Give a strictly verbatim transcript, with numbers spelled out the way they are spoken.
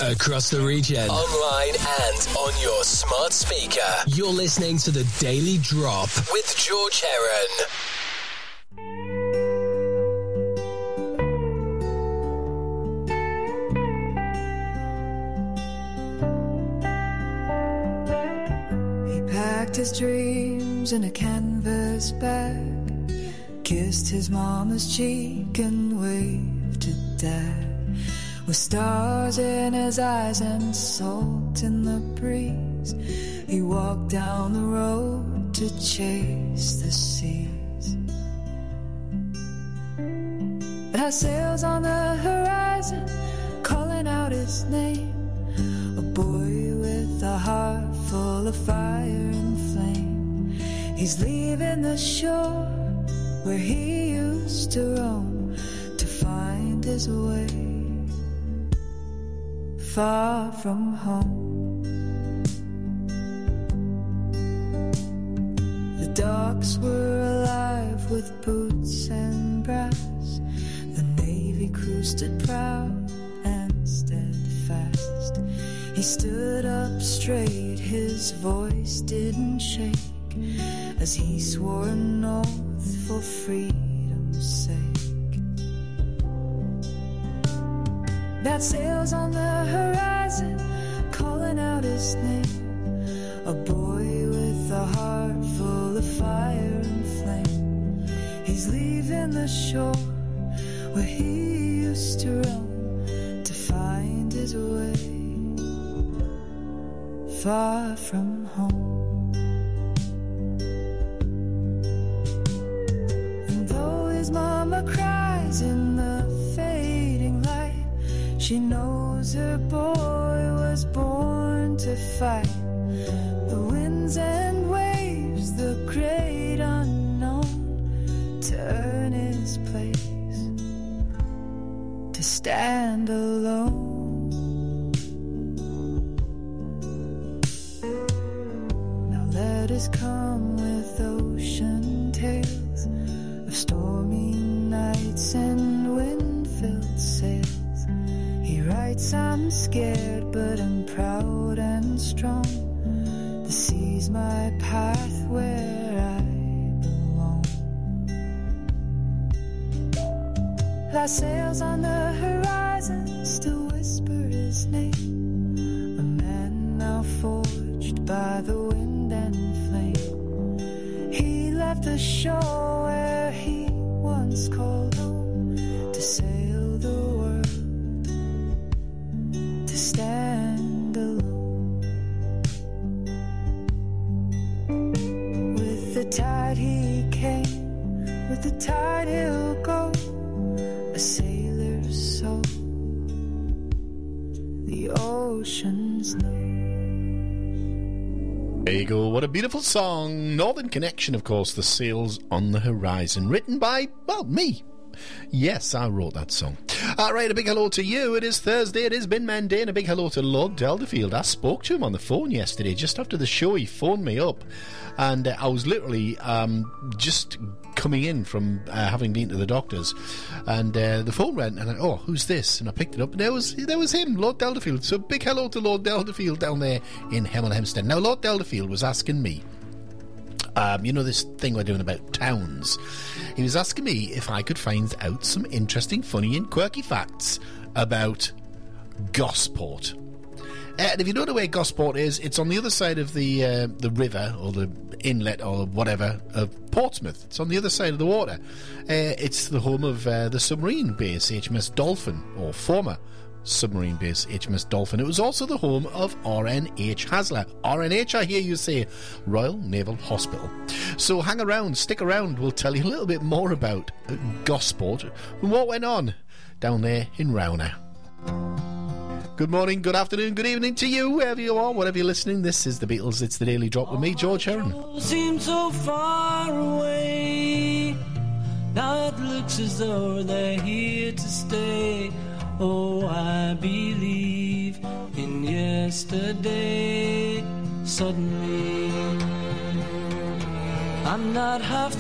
across the region, online and on your smart speaker. You're listening to The Daily Drop with George Heron. His dreams in a canvas bag, kissed his mama's cheek and waved to dad. With stars in his eyes and salt in the breeze, he walked down the road to chase the seas. It has sails on the horizon calling out his name, a boy with a heart full of fire and flame. He's leaving the shore where he used to roam to find his way far from home. The docks were alive with boots and brass. The Navy crew stood proud and steadfast. He stood up straight, his voice didn't shake, as he swore an oath for freedom's sake. That sails on the horizon, calling out his name, a boy with a heart full of fire and flame. He's leaving the shore where he used to roam to find his way far from home. And though his mama cries in the fading light, she knows her boy was born to fight the winds and waves, the great unknown, to earn his place, to stand alone. Let us come with ocean tales of stormy nights and wind-filled sails. He writes, I'm scared, but I'm proud and strong. The sea's my path where I belong. That sails on the horizon still whisper his name, a man now forged by the wind and flame. He left the shore where he once called home to sail the world, to stand alone. With the tide he came, with the tide he'll go, a sailor's soul, the oceans know. There you go, what a beautiful song. Northern Connection, of course, The Sails on the Horizon, written by, well, me. Yes, I wrote that song. All right, a big hello to you. It is Thursday, it is Bin Man Day, and a big hello to Lord Delderfield. I spoke to him on the phone yesterday, just after the show. He phoned me up, and uh, I was literally um, just coming in from uh, having been to the doctors, and uh, the phone rang, and I, oh, who's this? And I picked it up, and there was there was him, Lord Delderfield. So big hello to Lord Delderfield down there in Hemel Hempstead. Now, Lord Delderfield was asking me, Um, you know this thing we're doing about towns. He was asking me if I could find out some interesting, funny and quirky facts about Gosport. Uh, and if you don't know where Gosport is, it's on the other side of the uh, the river or the inlet or whatever of Portsmouth. It's on the other side of the water. Uh, it's the home of uh, the submarine base H M S Dolphin, or former submarine base H M S Dolphin. It was also the home of R N H Hasler. R N H, I hear you say, Royal Naval Hospital. So hang around, stick around, we'll tell you a little bit more about uh, Gosport and what went on down there in Rowner. Good morning, good afternoon, good evening to you, wherever you are, whatever you're listening. This is The Beatles, it's The Daily Drop with me, George Heron. Seems so far away, now it looks as though they're here to stay. Oh, I believe in yesterday. Suddenly I'm not half